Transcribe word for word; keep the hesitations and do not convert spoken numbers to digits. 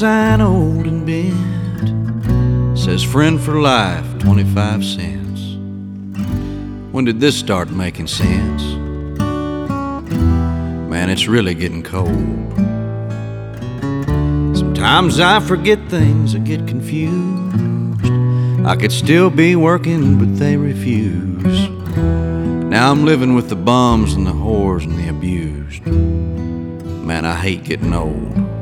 Sign old and bent, says friend for life, twenty-five cents. When did this start making sense? Man, it's really getting cold. Sometimes I forget things, I get confused. I could still be working, but they refuse. Now I'm living with the bums and the whores and the abused. Man, I hate getting old.